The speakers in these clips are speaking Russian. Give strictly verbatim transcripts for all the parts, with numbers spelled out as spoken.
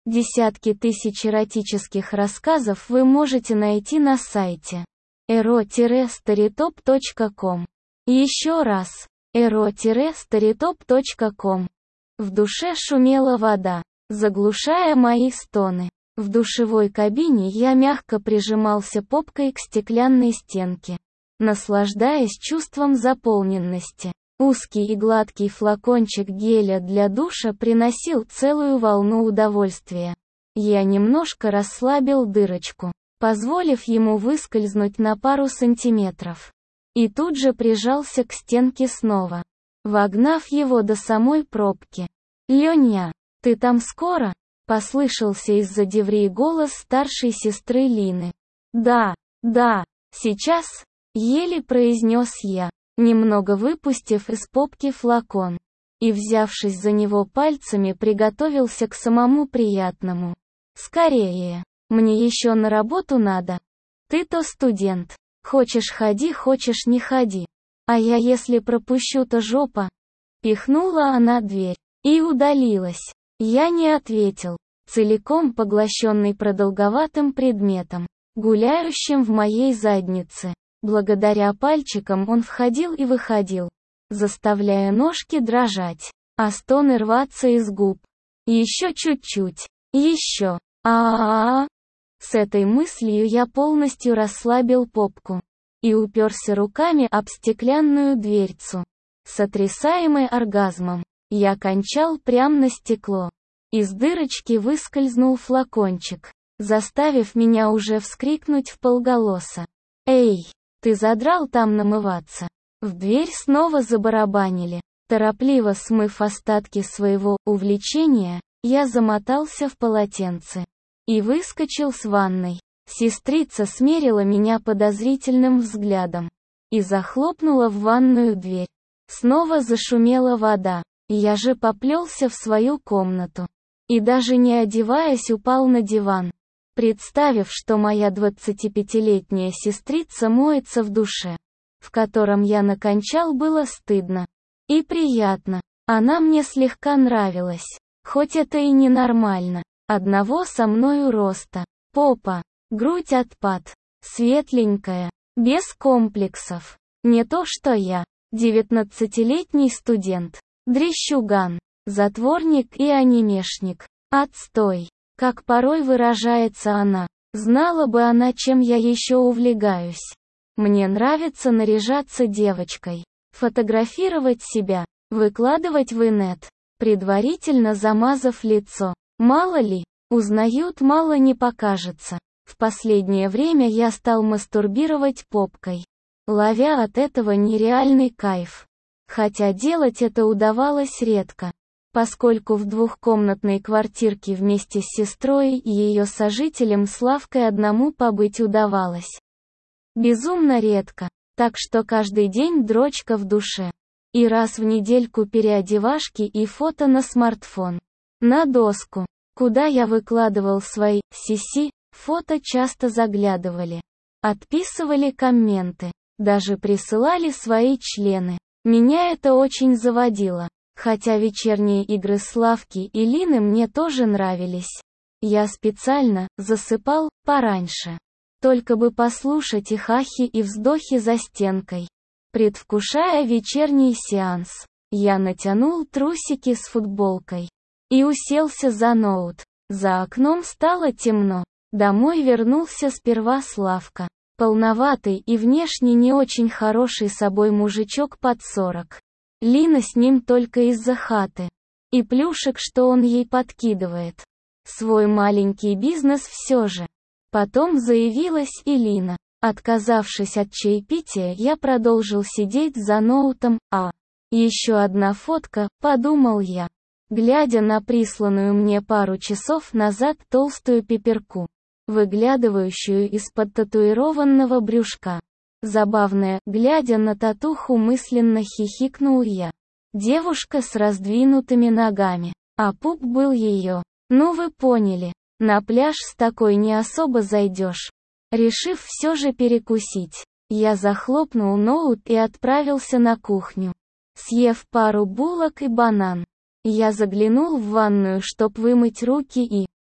Десятки тысяч эротических рассказов вы можете найти на сайте эро старитоп точка ком. Еще раз, эро старитоп точка ком. В душе шумела вода, заглушая мои стоны. В душевой кабине я мягко прижимался попкой к стеклянной стенке, наслаждаясь чувством заполненности. Узкий и гладкий флакончик геля для душа приносил целую волну удовольствия. Я немножко расслабил дырочку, позволив ему выскользнуть на пару сантиметров. И тут же прижался к стенке снова, вогнав его до самой пробки. «Леня, ты там скоро?» — послышался из-за двери голос старшей сестры Лины. «Да, да, сейчас», — еле произнес я, немного выпустив из попки флакон, и, взявшись за него пальцами, приготовился к самому приятному. «Скорее, мне еще на работу надо. Ты-то студент. Хочешь ходи, хочешь не ходи. А я если пропущу, то жопа». Пихнула она дверь и удалилась. Я не ответил, целиком поглощенный продолговатым предметом, гуляющим в моей заднице. Благодаря пальчикам он входил и выходил, заставляя ножки дрожать, а стоны рваться из губ. Еще чуть-чуть. Еще. А-а-а. С этой мыслью я полностью расслабил попку и уперся руками об стеклянную дверцу. Сотрясаемый оргазмом, я кончал прямо на стекло. Из дырочки выскользнул флакончик, заставив меня уже вскрикнуть вполголоса. «Эй, ты задрал там намываться?» В дверь снова забарабанили. Торопливо смыв остатки своего увлечения, я замотался в полотенце и выскочил с ванной. Сестрица смерила меня подозрительным взглядом и захлопнула в ванную дверь. Снова зашумела вода. Я же поплелся в свою комнату и, даже не одеваясь, упал на диван, представив, что моя двадцатипятилетняя сестрица моется в душе, в котором я накончал. Было стыдно и приятно. Она мне слегка нравилась, хоть это и ненормально. Одного со мною роста, попа, грудь отпад, светленькая, без комплексов. Не то что я, девятнадцатилетний студент, дрищуган, затворник и анимешник. Отстой. Как порой выражается она, знала бы она, чем я еще увлекаюсь. Мне нравится наряжаться девочкой, фотографировать себя, выкладывать в инет, предварительно замазав лицо. Мало ли, узнают, мало не покажется. В последнее время я стал мастурбировать попкой, ловя от этого нереальный кайф. Хотя делать это удавалось редко, поскольку в двухкомнатной квартирке вместе с сестрой и ее сожителем Славкой одному побыть удавалось безумно редко, так что каждый день дрочка в душе. И раз в недельку переодевашки и фото на смартфон. На доску, куда я выкладывал свои сиси, фото часто заглядывали, отписывали комменты, даже присылали свои члены. Меня это очень заводило. Хотя вечерние игры Славки и Лины мне тоже нравились. Я специально засыпал пораньше, только бы послушать их ахи и вздохи за стенкой. Предвкушая вечерний сеанс, я натянул трусики с футболкой и уселся за ноут. За окном стало темно. Домой вернулся сперва Славка, полноватый и внешне не очень хороший собой мужичок под сорок. Лина с ним только из-за хаты и плюшек, что он ей подкидывает. Свой маленький бизнес все же. Потом заявилась и Лина. Отказавшись от чаепития, я продолжил сидеть за ноутом, а еще одна фотка, подумал я, глядя на присланную мне пару часов назад толстую пиперку, выглядывающую из-под татуированного брюшка. Забавная, глядя на татуху, мысленно хихикнул я. Девушка с раздвинутыми ногами, а пуп был ее. Ну вы поняли, на пляж с такой не особо зайдешь. Решив все же перекусить, я захлопнул ноут и отправился на кухню. Съев пару булок и банан, я заглянул в ванную, чтоб вымыть руки и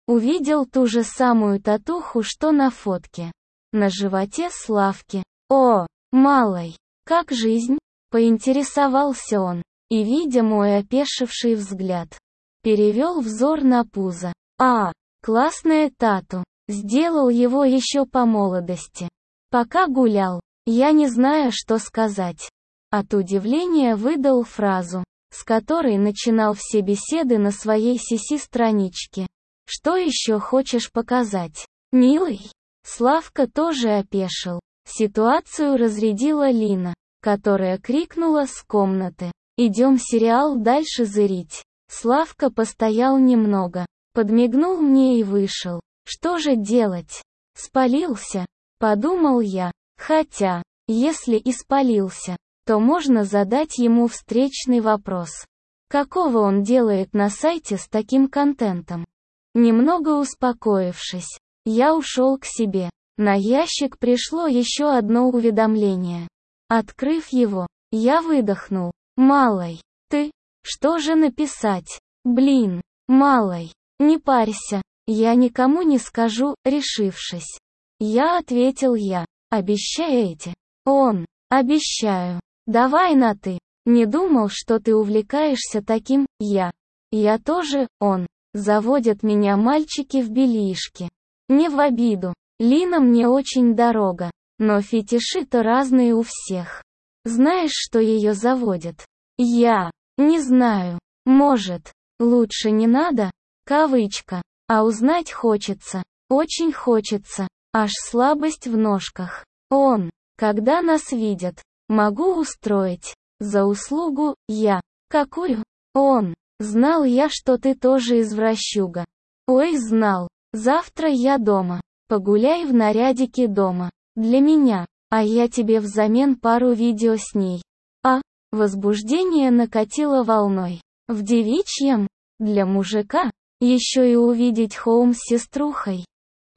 увидел ту же самую татуху, что на фотке. На животе Славки. «О, малой, как жизнь?» — поинтересовался он, и, видя мой опешивший взгляд, перевел взор на пузо. «А, классная тату. Сделал его еще по молодости. Пока гулял, я не знаю, что сказать». От удивления выдал фразу, с которой начинал все беседы на своей си-си-страничке. «Что еще хочешь показать, милый?» Славка тоже опешил. Ситуацию разрядила Лина, которая крикнула с комнаты: «Идем сериал дальше зырить». Славка постоял немного, подмигнул мне и вышел. Что же делать? Спалился? Подумал я. Хотя, если и спалился, то можно задать ему встречный вопрос. Какого он делает на сайте с таким контентом? Немного успокоившись, я ушел к себе. На ящик пришло еще одно уведомление. Открыв его, я выдохнул. «Малой, ты? Что же написать? Блин, малой, не парься, я никому не скажу», решившись. Я ответил я. «Обещаете?» Он. «Обещаю. Давай на «ты». Не думал, что ты увлекаешься таким». Я. Я тоже. Он. Заводят меня мальчики в бельишке. Не в обиду. Лина мне очень дорога, но фетиши-то разные у всех. Знаешь, что ее заводят? Я. Не знаю. Может. Лучше не надо? Кавычка. А узнать хочется. Очень хочется. Аж слабость в ножках. Он. Когда нас видят, могу устроить. За услугу. Я. Какую? Он. Знал я, что ты тоже извращуга. Ой, знал. Завтра я дома. Погуляй в нарядике дома. Для меня. А я тебе взамен пару видео с ней. А? Возбуждение накатило волной. В девичьем? Для мужика? Еще и увидеть Хоум с сеструхой.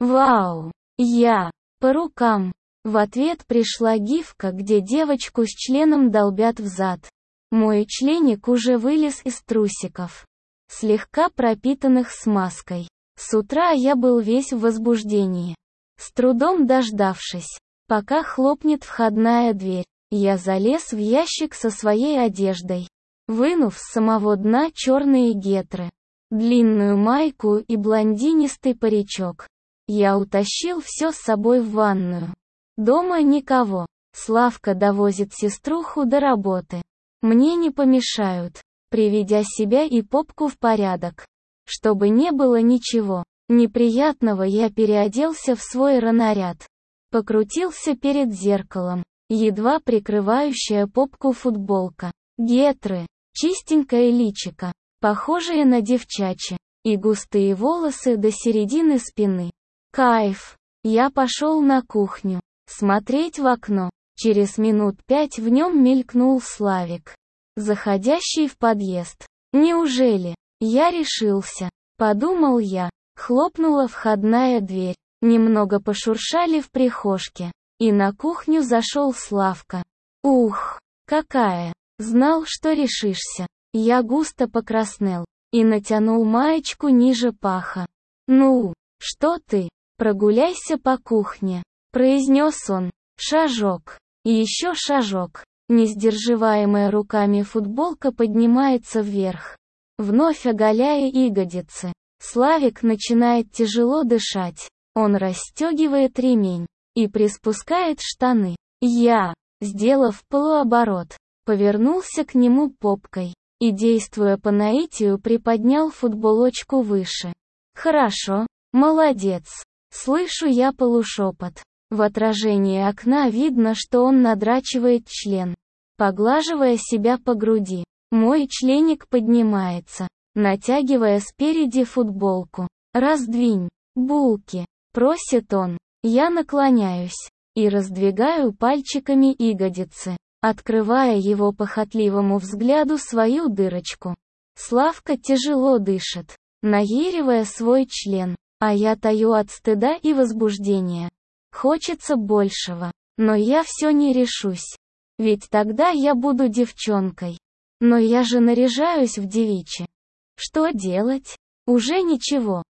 Вау! Я. По рукам. В ответ пришла гифка, где девочку с членом долбят в зад. Мой членик уже вылез из трусиков, слегка пропитанных смазкой. С утра я был весь в возбуждении. С трудом дождавшись, пока хлопнет входная дверь, я залез в ящик со своей одеждой, вынув с самого дна черные гетры, длинную майку и блондинистый паричок. Я утащил все с собой в ванную. Дома никого. Славка довозит сеструху до работы. Мне не помешают, приведя себя и попку в порядок. Чтобы не было ничего неприятного, я переоделся в свой ранаряд. Покрутился перед зеркалом, едва прикрывающая попку футболка. Гетры, чистенькое личико, похожее на девчачье, и густые волосы до середины спины. Кайф. Я пошел на кухню, смотреть в окно. Через минут пять в нем мелькнул Славик, заходящий в подъезд. Неужели? Я решился. Подумал я. Хлопнула входная дверь. Немного пошуршали в прихожке. И на кухню зашел Славка. Ух, какая! Знал, что решишься. Я густо покраснел. И натянул маечку ниже паха. Ну, что ты? Прогуляйся по кухне, произнес он. Шажок. И еще шажок. Несдерживаемая руками футболка поднимается вверх, вновь оголяя ягодицы. Славик начинает тяжело дышать. Он расстегивает ремень и приспускает штаны. Я, сделав полуоборот, повернулся к нему попкой и, действуя по наитию, приподнял футболочку выше. Хорошо, молодец. Слышу я полушепот. В отражении окна видно, что он надрачивает член, поглаживая себя по груди. Мой членик поднимается, натягивая спереди футболку. «Раздвинь, булки», — просит он. Я наклоняюсь и раздвигаю пальчиками ягодицы, открывая его похотливому взгляду свою дырочку. Славка тяжело дышит, наяривая свой член, а я таю от стыда и возбуждения. Хочется большего, но я все не решусь. Ведь тогда я буду девчонкой. Но я же наряжаюсь в девичье. Что делать? Уже ничего.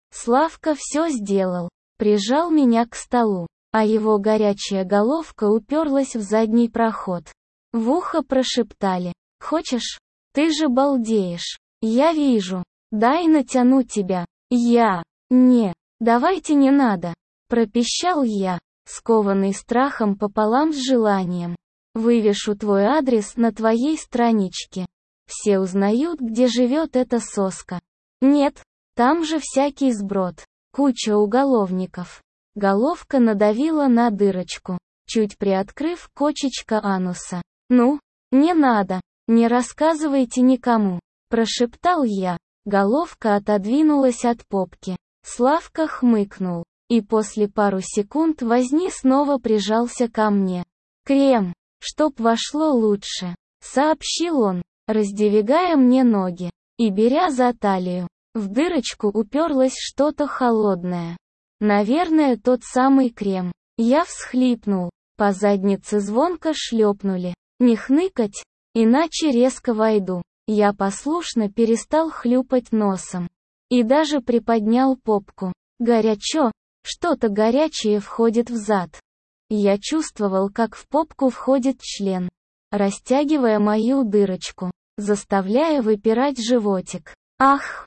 Славка все сделал. Прижал меня к столу, а его горячая головка уперлась в задний проход. В ухо прошептали: «Хочешь? Ты же балдеешь. Я вижу. Дай натяну тебя». Я: «Не, давайте не надо», пропищал я, скованный страхом пополам с желанием. «Вывешу твой адрес на твоей страничке. Все узнают, где живет эта соска». «Нет, там же всякий сброд. Куча уголовников». Головка надавила на дырочку, чуть приоткрыв кочечка ануса. «Ну, не надо, не рассказывайте никому», прошептал я. Головка отодвинулась от попки. Славка хмыкнул, и после пару секунд возни снова прижался ко мне. «Крем, чтоб вошло лучше», сообщил он, раздвигая мне ноги и беря за талию. В дырочку уперлось что-то холодное. Наверное, тот самый крем. Я всхлипнул, по заднице звонко шлепнули. «Не хныкать, иначе резко войду». Я послушно перестал хлюпать носом. И даже приподнял попку. Горячо, что-то горячее входит в зад. Я чувствовал, как в попку входит член, растягивая мою дырочку, заставляя выпирать животик. Ах!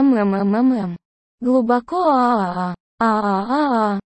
Мммммм. Глубоко а-а-а. А-а-а-а.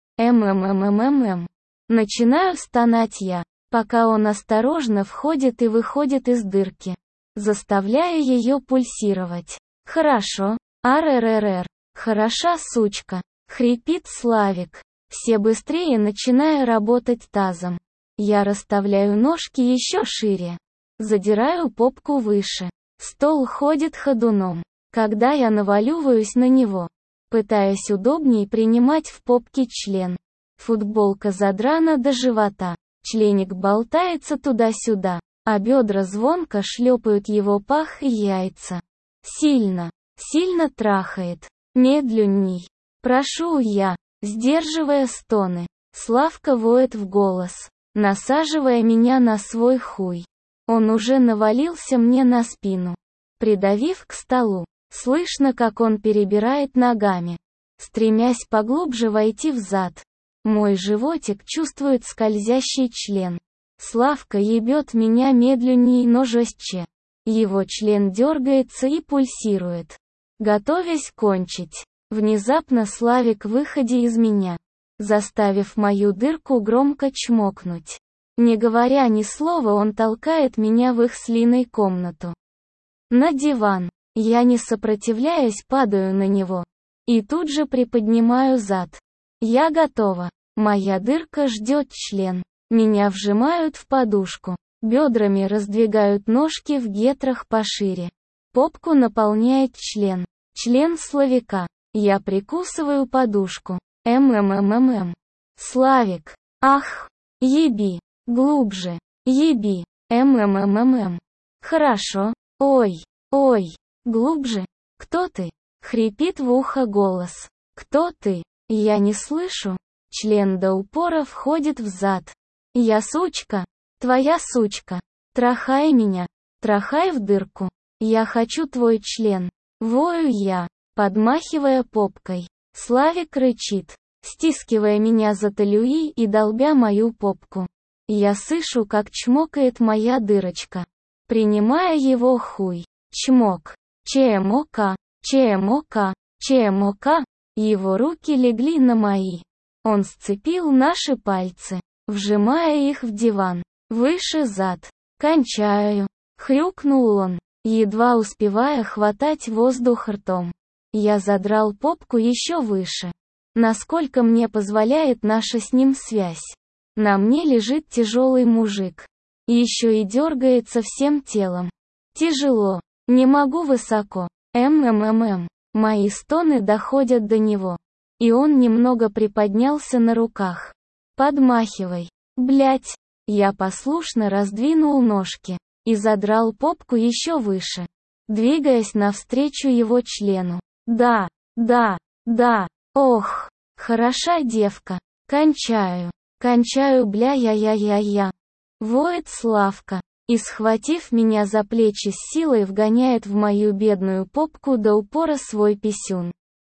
Мммммм. Начинаю стонать я, пока он осторожно входит и выходит из дырки, заставляя ее пульсировать. «Хорошо, аррррр, хороша сучка», хрипит Славик, все быстрее начиная работать тазом. Я расставляю ножки еще шире, задираю попку выше. Стол ходит ходуном, когда я наваливаюсь на него, пытаясь удобнее принимать в попке член. Футболка задрана до живота, членик болтается туда-сюда, а бедра звонко шлепают его пах и яйца. Сильно, сильно трахает. Медленней. Прошу я, сдерживая стоны. Славка воет в голос, насаживая меня на свой хуй. Он уже навалился мне на спину, придавив к столу. Слышно, как он перебирает ногами, стремясь поглубже войти в зад. Мой животик чувствует скользящий член. Славка ебет меня медленнее, но жестче. Его член дергается и пульсирует, готовясь кончить. Внезапно Славик в выходе из меня, заставив мою дырку громко чмокнуть. Не говоря ни слова, он толкает меня в их с Линой комнату. На диван. Я, не сопротивляясь, падаю на него. И тут же приподнимаю зад. Я готова. Моя дырка ждет член. Меня вжимают в подушку. Бедрами раздвигают ножки в гетрах пошире. Попку наполняет член. Член Славика. Я прикусываю подушку. Ммммм. Славик. Ах. Еби. Глубже. Еби. Ммммм. Хорошо. Ой. Ой. Глубже. Кто ты? Хрипит в ухо голос. Кто ты? Я не слышу. Член до упора входит в зад. Я сучка. Твоя сучка. Трахай меня. Трахай в дырку. Я хочу твой член. Вою я, подмахивая попкой. Славик рычит, стискивая меня за талии и долбя мою попку. Я слышу, как чмокает моя дырочка, принимая его хуй. Чмок. ЧМОК. ЧМОК. ЧМОК. Его руки легли на мои. Он сцепил наши пальцы, вжимая их в диван. Выше зад. Кончаю. Хрюкнул он, едва успевая хватать воздух ртом. Я задрал попку еще выше, насколько мне позволяет наша с ним связь. На мне лежит тяжелый мужик. Еще и дергается всем телом. Тяжело. Не могу высоко. Мммм. Мои стоны доходят до него. И он немного приподнялся на руках. Подмахивай. Блять. Я послушно раздвинул ножки и задрал попку еще выше, двигаясь навстречу его члену. Да, да, да. Ох, хороша девка. Кончаю. Кончаю, бля-я-я-я-я. Воет Славка. И, схватив меня за плечи, с силой вгоняет в мою бедную попку до упора свой писюн.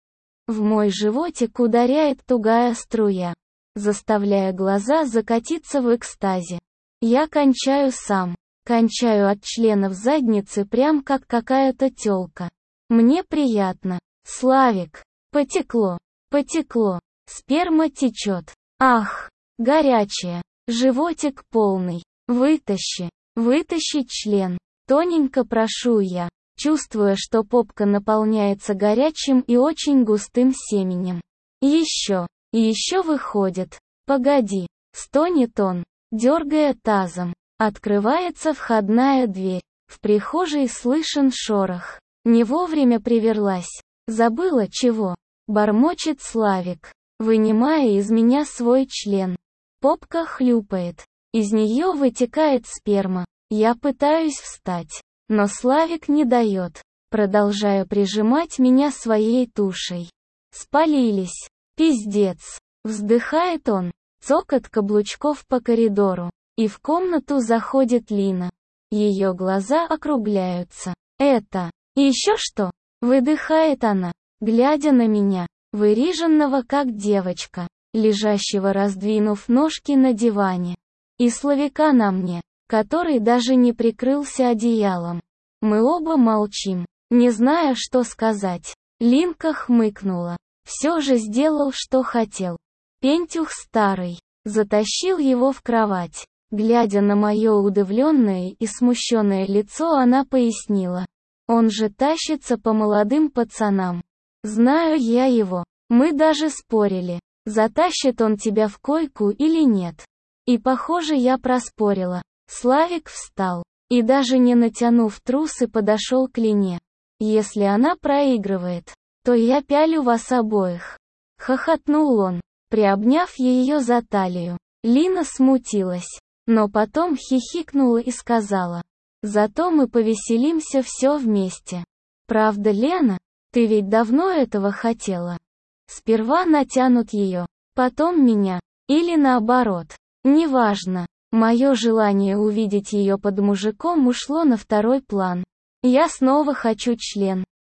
В мой животик ударяет тугая струя, заставляя глаза закатиться в экстазе. Я кончаю сам. Кончаю от членов задницы прям как какая-то тёлка. Мне приятно. Славик. Потекло. Потекло. Сперма течет. Ах. Горячая. Животик полный. Вытащи. Вытащи член. Тоненько прошу я, чувствуя, что попка наполняется горячим и очень густым семенем. Еще. Еще выходит. Погоди. Стонет он, дергая тазом. Открывается входная дверь. В прихожей слышен шорох. Не вовремя приверлась. Забыла чего. Бормочет Славик, вынимая из меня свой член. Попка хлюпает. Из нее вытекает сперма. Я пытаюсь встать. Но Славик не дает, продолжая прижимать меня своей тушей. Спалились. Пиздец. Вздыхает он. Цокот каблучков по коридору. И в комнату заходит Лина. Ее глаза округляются. Это. И еще что? Выдыхает она, глядя на меня, выреженного как девочка, лежащего раздвинув ножки на диване. И Славика на мне, который даже не прикрылся одеялом. Мы оба молчим, не зная, что сказать. Линка хмыкнула. Все же сделал, что хотел. Пентюх старый. Затащил его в кровать. Глядя на мое удивленное и смущенное лицо, она пояснила. Он же тащится по молодым пацанам. Знаю я его. Мы даже спорили, затащит он тебя в койку или нет. И похоже, я проспорила. Славик встал. И даже не натянув трусы, подошел к Лине. Если она проигрывает, то я пялю вас обоих. Хохотнул он, приобняв ее за талию. Лина смутилась, но потом хихикнула и сказала. Зато мы повеселимся все вместе. Правда, Лена? Ты ведь давно этого хотела. Сперва натянут ее, потом меня. Или наоборот. Неважно. Мое желание увидеть ее под мужиком ушло на второй план. Я снова хочу член.